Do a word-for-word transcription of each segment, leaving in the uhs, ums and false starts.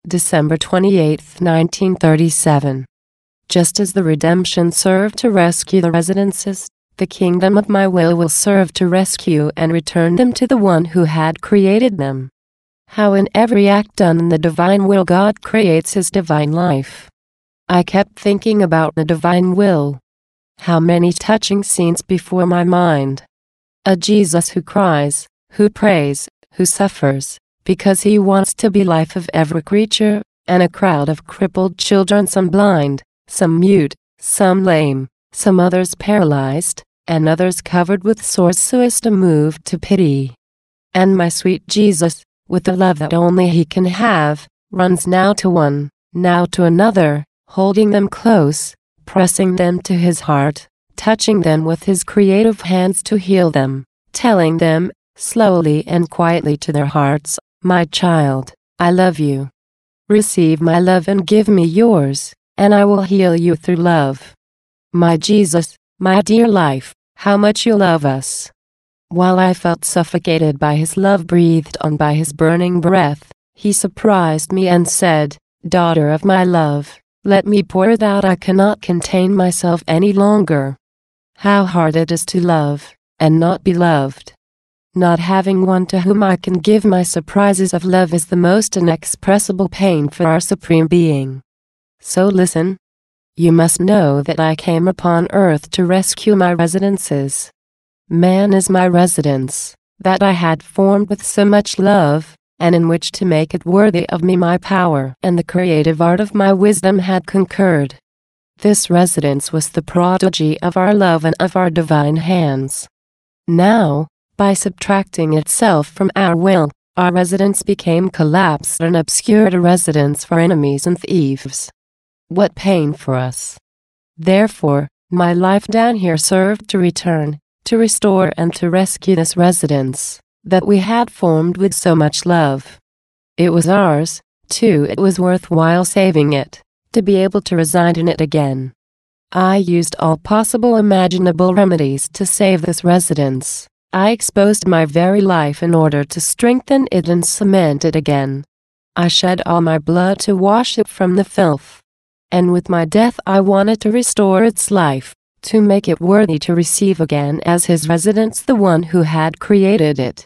December twenty-eighth, nineteen thirty-seven. Just as the redemption served to rescue the residences, the kingdom of my will will serve to rescue and return them to the one who had created them. How in every act done in the divine will God creates his divine life. I kept thinking about the divine will. How many touching scenes before my mind. A Jesus who cries, who prays, who suffers, because he wants to be life of every creature, and a crowd of crippled children, some blind, some mute, some lame, some others paralyzed, and others covered with sores so as to move to pity. And my sweet Jesus, with the love that only he can have, runs now to one, now to another, holding them close, pressing them to his heart, touching them with his creative hands to heal them, telling them, slowly and quietly to their hearts, "My child, I love you. Receive my love and give me yours, and I will heal you through love. My Jesus, my dear life, how much you love us." While I felt suffocated by his love breathed on by his burning breath, he surprised me and said, "Daughter of my love, let me pour it out. I cannot contain myself any longer." How hard it is to love, and not be loved. Not having one to whom I can give my surprises of love is the most inexpressible pain for our Supreme Being. So listen. You must know that I came upon earth to rescue my residences. Man is my residence, that I had formed with so much love, and in which to make it worthy of me my power and the creative art of my wisdom had concurred. This residence was the prodigy of our love and of our divine hands. Now, by subtracting itself from our will, our residence became collapsed and obscured, a residence for enemies and thieves. What pain for us! Therefore, my life down here served to return, to restore and to rescue this residence, that we had formed with so much love. It was ours, too. It was worthwhile saving it, to be able to reside in it again. I used all possible imaginable remedies to save this residence. I exposed my very life in order to strengthen it and cement it again. I shed all my blood to wash it from the filth. And with my death I wanted to restore its life, to make it worthy to receive again as his residence the one who had created it.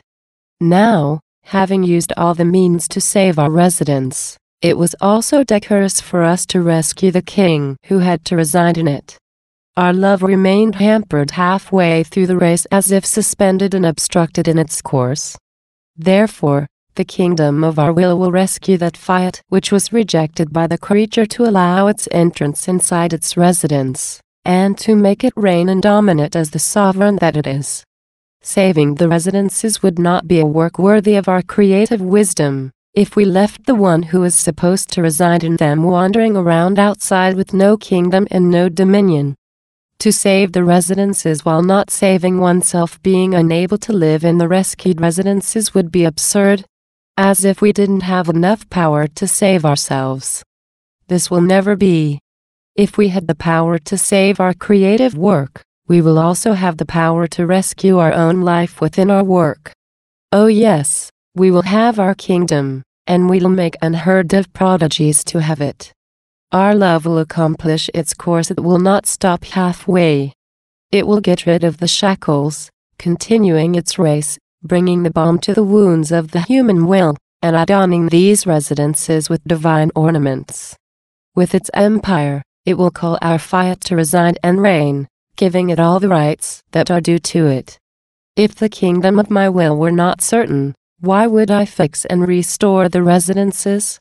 Now, having used all the means to save our residence, it was also decorous for us to rescue the king who had to reside in it. Our love remained hampered halfway through the race, as if suspended and obstructed in its course. Therefore, the kingdom of our will will rescue that fiat which was rejected by the creature to allow its entrance inside its residence, and to make it reign and dominate as the sovereign that it is. Saving the residences would not be a work worthy of our creative wisdom, if we left the one who is supposed to reside in them wandering around outside with no kingdom and no dominion. To save the residences while not saving oneself, being unable to live in the rescued residences, would be absurd. As if we didn't have enough power to save ourselves. This will never be. If we had the power to save our creative work, we will also have the power to rescue our own life within our work. Oh yes, we will have our kingdom, and we'll make unheard of prodigies to have it. Our love will accomplish its course. It will not stop halfway. It will get rid of the shackles, continuing its race, bringing the balm to the wounds of the human will, and adorning these residences with divine ornaments. With its empire, it will call our fiat to reside and reign, giving it all the rights that are due to it. If the kingdom of my will were not certain, why would I fix and restore the residences?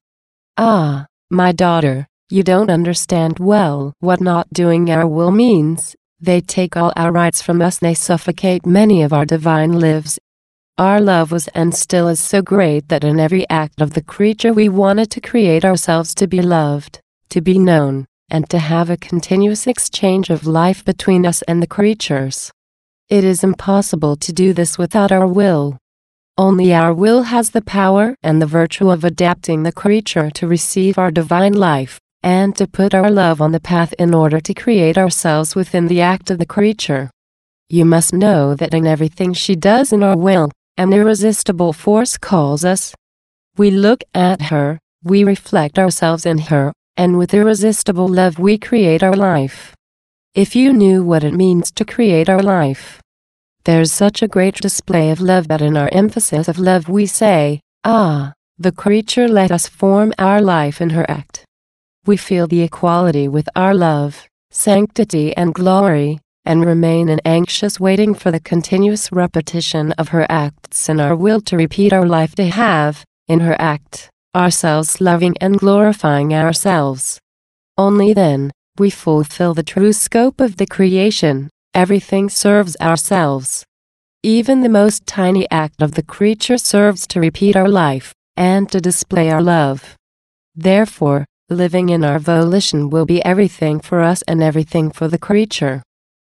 Ah, my daughter, you don't understand well what not doing our will means. They take all our rights from us. They suffocate many of our divine lives. Our love was and still is so great that in every act of the creature we wanted to create ourselves to be loved, to be known, and to have a continuous exchange of life between us and the creatures. It is impossible to do this without our will. Only our will has the power and the virtue of adapting the creature to receive our divine life, and to put our love on the path in order to create ourselves within the act of the creature. You must know that in everything she does in our will, an irresistible force calls us. We look at her, We reflect ourselves in her, and with irresistible love we create our life. If you knew what it means to create our life. There's such a great display of love that in our emphasis of love we say, ah, the creature let us form our life in her act. We feel the equality with our love, sanctity and glory, and remain in anxious waiting for the continuous repetition of her acts in our will to repeat our life to have, in her act, ourselves loving and glorifying ourselves. Only then, we fulfill the true scope of the creation. Everything serves ourselves. Even the most tiny act of the creature serves to repeat our life, and to display our love. Therefore, living in our volition will be everything for us and everything for the creature.